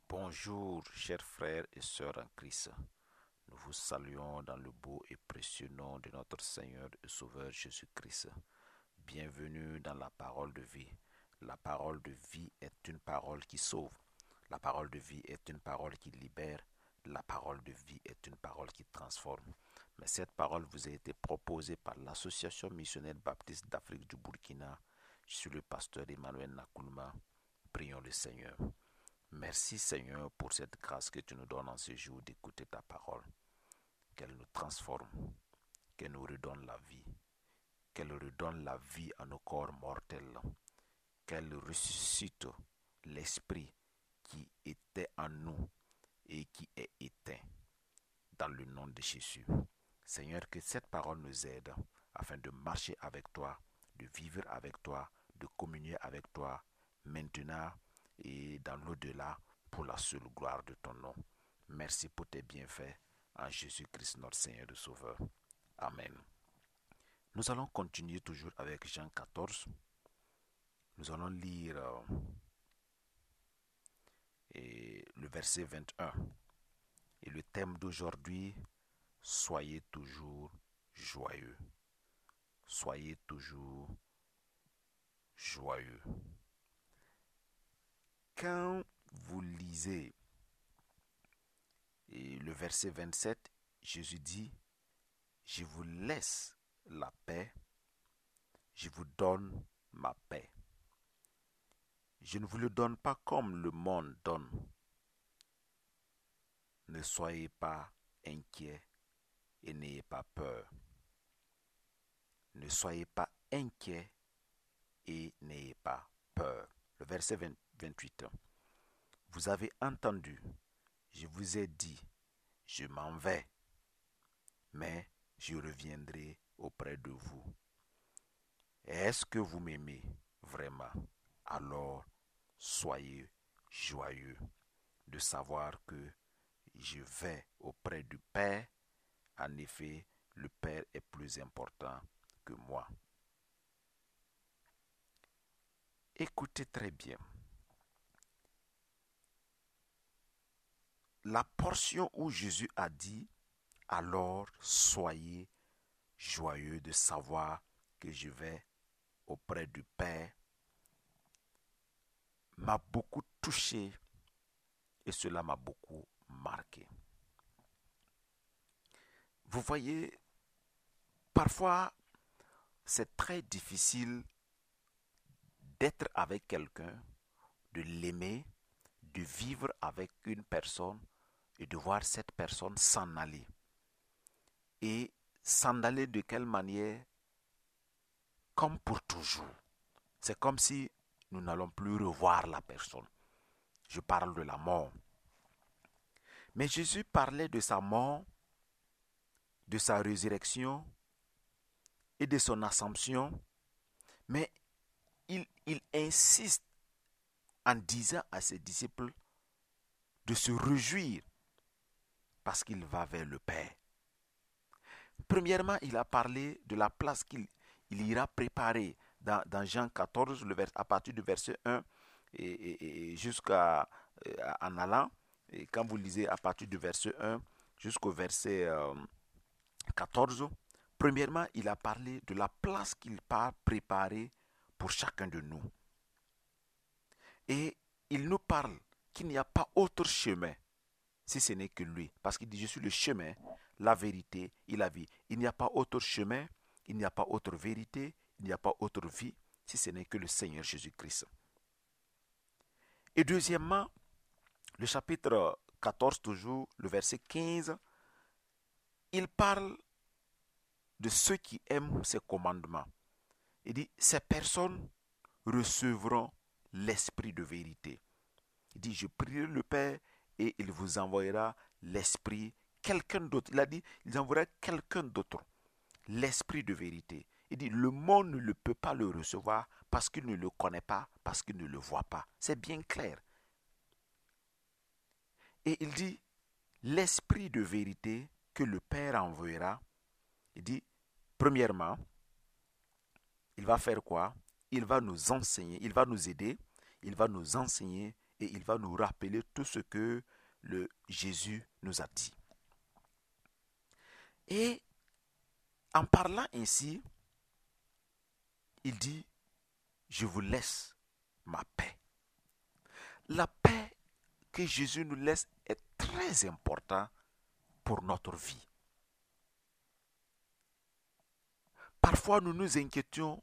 Bonjour, chers frères et sœurs en Christ. Nous vous saluons dans le beau et précieux nom de notre Seigneur et Sauveur Jésus-Christ. Bienvenue dans la parole de vie. La parole de vie est une parole qui sauve. La parole de vie est une parole qui libère. La parole de vie est une parole qui transforme. Mais cette parole vous a été proposée par l'Association missionnaire baptiste d'Afrique du Burkina. Je suis le pasteur Emmanuel Nakoulma. Prions le Seigneur. Merci Seigneur pour cette grâce que tu nous donnes en ce jour d'écouter ta parole. Qu'elle nous transforme, qu'elle nous redonne la vie, qu'elle redonne la vie à nos corps mortels, qu'elle ressuscite l'esprit qui était en nous et qui est éteint dans le nom de Jésus. Seigneur, que cette parole nous aide afin de marcher avec toi, de vivre avec toi, de communier avec toi maintenant et dans l'au-delà pour la seule gloire de ton nom. Merci pour tes bienfaits en Jésus-Christ notre Seigneur et Sauveur. Amen. Nous allons continuer toujours avec Jean 14. Nous allons lire le verset 21. Et le thème d'aujourd'hui, soyez toujours joyeux. Soyez toujours joyeux. Quand vous lisez le verset 27, Jésus dit, je vous laisse la paix, je vous donne ma paix. Je ne vous le donne pas comme le monde donne. Ne soyez pas inquiets et n'ayez pas peur. Ne soyez pas inquiets et n'ayez pas peur. Le verset 28. Vous avez entendu, je vous ai dit, je m'en vais, mais je reviendrai auprès de vous. Est-ce que vous m'aimez vraiment? Alors, soyez joyeux de savoir que je vais auprès du Père. En effet, le Père est plus important que moi. Écoutez très bien. La portion où Jésus a dit, alors soyez joyeux de savoir que je vais auprès du Père, m'a beaucoup touché et cela m'a beaucoup marqué. Vous voyez, parfois c'est très difficile d'être avec quelqu'un, de l'aimer, de vivre avec une personne et de voir cette personne s'en aller. Et s'en aller de quelle manière? Comme pour toujours. C'est comme si nous n'allons plus revoir la personne. Je parle de la mort. Mais Jésus parlait de sa mort, de sa résurrection et de son ascension. Mais il insiste en disant à ses disciples de se réjouir parce qu'il va vers le Père. Premièrement, il a parlé de la place qu'il ira préparer dans Jean 14, à partir du verset 1 et jusqu'à en allant. Et quand vous lisez à partir du verset 1 jusqu'au verset 14, premièrement, il a parlé de la place qu'il part préparer pour chacun de nous. Et il nous parle qu'il n'y a pas autre chemin si ce n'est que lui. Parce qu'il dit, je suis le chemin, la vérité et la vie. Il n'y a pas autre chemin, il n'y a pas autre vérité, il n'y a pas autre vie, si ce n'est que le Seigneur Jésus-Christ. Et deuxièmement, le chapitre 14 toujours, le verset 15, il parle de ceux qui aiment ses commandements. Il dit, ces personnes recevront l'esprit de vérité. Il dit, je prierai le Père et il vous envoyera l'esprit, quelqu'un d'autre. Il a dit, il enverra quelqu'un d'autre, l'esprit de vérité. Il dit, le monde ne peut pas le recevoir parce qu'il ne le connaît pas, parce qu'il ne le voit pas. C'est bien clair. Et il dit, l'esprit de vérité que le Père enverra, il dit, premièrement, il va faire quoi? Il va nous enseigner, il va nous aider, il va nous enseigner et il va nous rappeler tout ce que le Jésus nous a dit. Et en parlant ainsi, il dit, je vous laisse ma paix. La paix que Jésus nous laisse est très importante pour notre vie. Parfois, nous nous inquiétons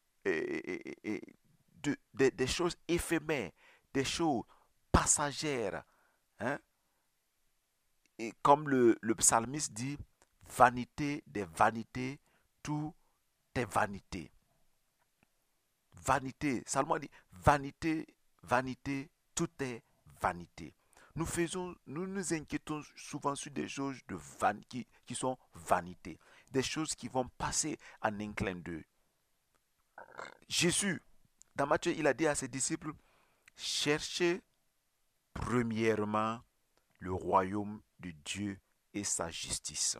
des choses éphémères, des choses passagères. Hein? Et comme le psalmiste dit, vanité des vanités, tout est vanité. Vanité, Salomon dit, vanité, vanité, tout est vanité. Nous nous inquiétons souvent sur des choses qui sont vanité, des choses qui vont passer en un clin d'œil. Jésus, dans Matthieu, il a dit à ses disciples, cherchez premièrement le royaume de Dieu et sa justice.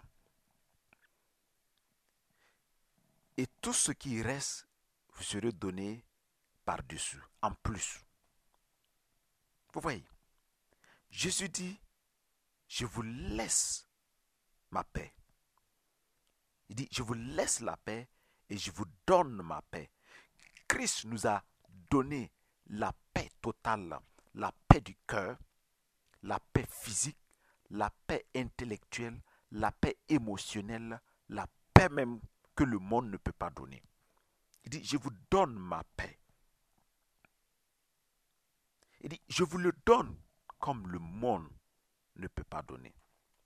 Et tout ce qui reste vous serez donné par-dessus, en plus. Vous voyez, Jésus dit, je vous laisse ma paix. Il dit, je vous laisse la paix et je vous donne ma paix. Christ nous a donné la paix totale, la paix du cœur, la paix physique, la paix intellectuelle, la paix émotionnelle, la paix même que le monde ne peut pas donner. Il dit, je vous donne ma paix. Il dit, je vous le donne comme le monde ne peut pas donner.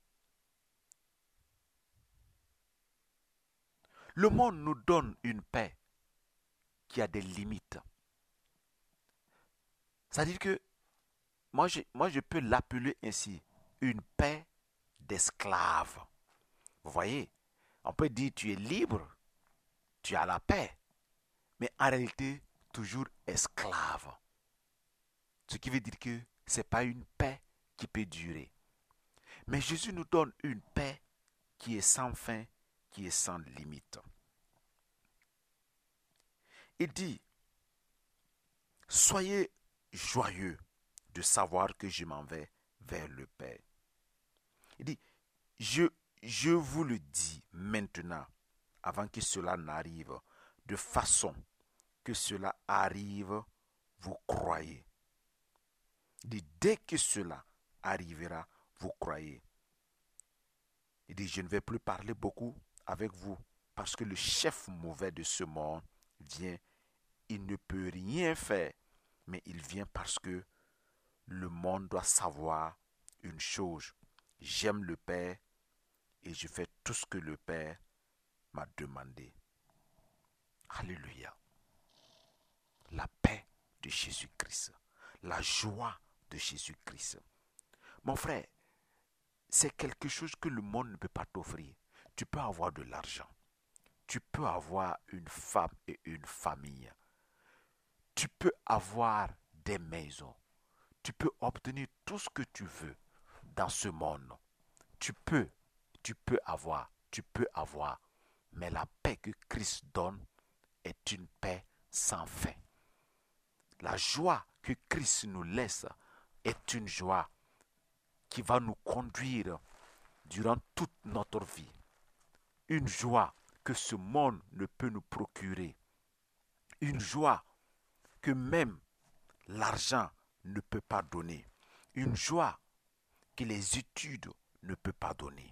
Le monde nous donne une paix qui a des limites. C'est-à-dire que moi je peux l'appeler ainsi, une paix d'esclave. Vous voyez, on peut dire tu es libre, tu as la paix, mais en réalité, toujours esclave. Ce qui veut dire que ce n'est pas une paix qui peut durer. Mais Jésus nous donne une paix qui est sans fin, qui est sans limite. Il dit, soyez joyeux de savoir que je m'en vais vers le Père. Il dit, je vous le dis maintenant, avant que cela n'arrive, de façon que cela arrive, vous croyez. Il dit, dès que cela arrivera, vous croyez. Il dit, je ne vais plus parler beaucoup avec vous, parce que le chef mauvais de ce monde vient. Il ne peut rien faire, mais il vient parce que le monde doit savoir une chose. J'aime le Père et je fais tout ce que le Père m'a demandé. Alléluia. La paix de Jésus-Christ. La joie de Jésus-Christ. Mon frère, c'est quelque chose que le monde ne peut pas t'offrir. Tu peux avoir de l'argent. Tu peux avoir une femme et une famille. Tu peux avoir des maisons. Tu peux obtenir tout ce que tu veux dans ce monde. Tu peux avoir. Mais la paix que Christ donne est une paix sans fin. La joie que Christ nous laisse est une joie qui va nous conduire durant toute notre vie. Une joie que ce monde ne peut nous procurer. Une joie que même l'argent ne peut pas donner. Une joie que les études ne peuvent pas donner.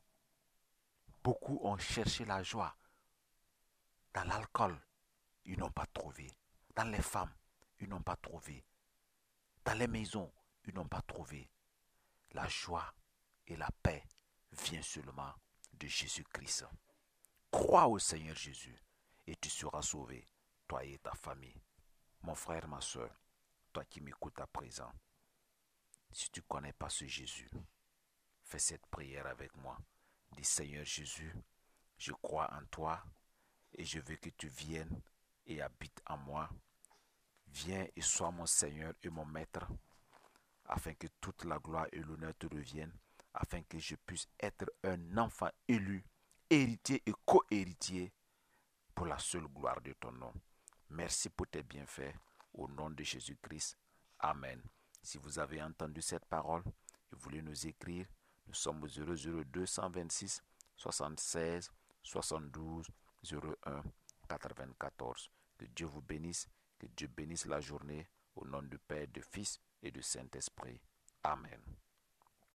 Beaucoup ont cherché la joie dans l'alcool, ils n'ont pas trouvé. Dans les femmes, ils n'ont pas trouvé. Dans les maisons, ils n'ont pas trouvé. La joie et la paix viennent seulement de Jésus-Christ. Crois au Seigneur Jésus et tu seras sauvé, toi et ta famille. Mon frère, ma soeur, toi qui m'écoutes à présent, si tu ne connais pas ce Jésus, fais cette prière avec moi. Dis, Seigneur Jésus, je crois en toi et je veux que tu viennes et habites en moi. Viens et sois mon Seigneur et mon Maître, afin que toute la gloire et l'honneur te reviennent, afin que je puisse être un enfant élu, héritier et co-héritier pour la seule gloire de ton nom. Merci pour tes bienfaits. Au nom de Jésus-Christ. Amen. Si vous avez entendu cette parole et voulez nous écrire, nous sommes au 00226 76 72 01 94. Que Dieu vous bénisse, que Dieu bénisse la journée au nom du Père, du Fils et du Saint-Esprit. Amen.